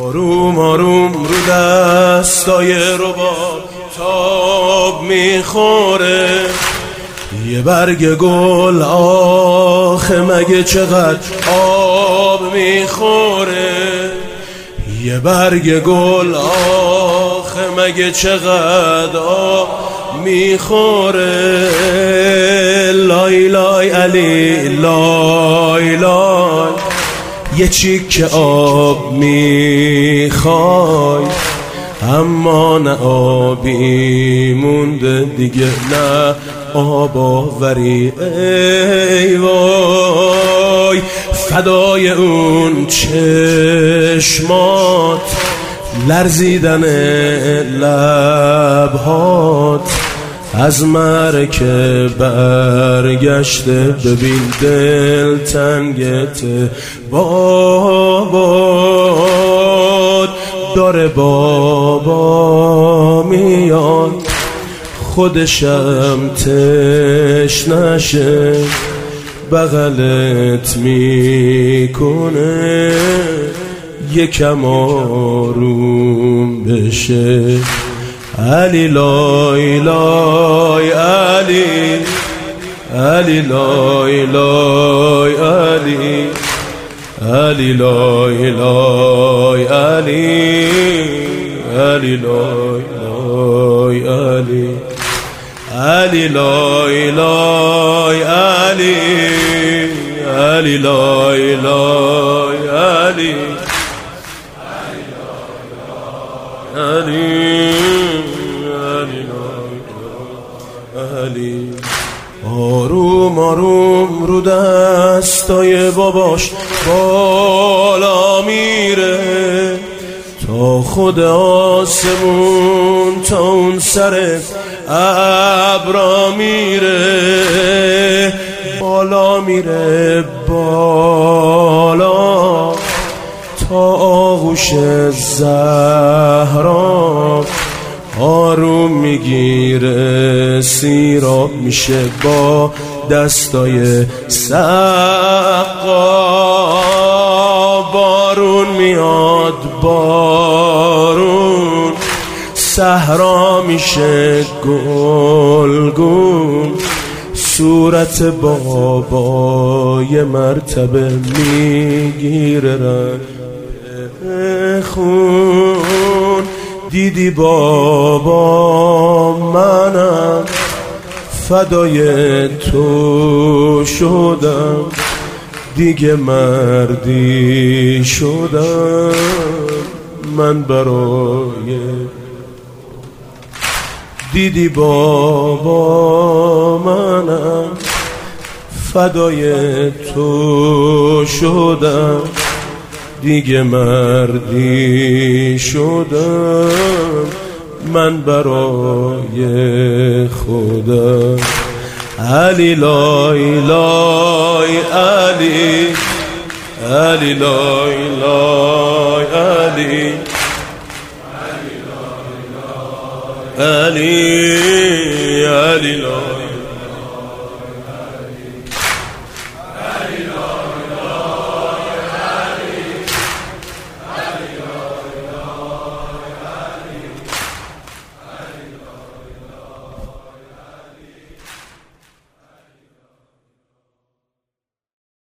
آروم آروم رو دستای رباب تاب میخوره، یه برگ گل آخه مگه چقدر آب میخوره، یه برگ گل آخه مگه چقدر آب میخوره. لای لای علی لای لای، یه چیک آب میخوای، اما نه آبی مونده دیگه، نه آب آوری. ای وای فدای اون چشمات، لرزیدن لبهات، از مرکه برگشته ببین دل تنگت بابات. داره بابا میاد خودشم تشنشه، بغلت میکنه یکم آروم بشه. علی لای لای علی، علی لای لای علی، علی لای لای علی، علی لای لای علی، علی لای لای علی، علی لای لای علی، علی. آروم آروم رو دستای باباش بالا میره، تا خود آسمون تا اون سر ابرا میره، بالا میره بالا تا آغوش زهرا. آروم میگیره سیراب میشه با دستای سقا. بارون میاد بارون، صحرا میشه گلگون، صورت بابا یه مرتبه میگیره رنگ خون. دیدی بابا منم فدای تو شدم، دیگه مردی شدم من برای. دیدی بابا منم فدای تو شدم، دیگه مردی شدم من برای خودم. علی لای لای علی، علی لای لای علی، علی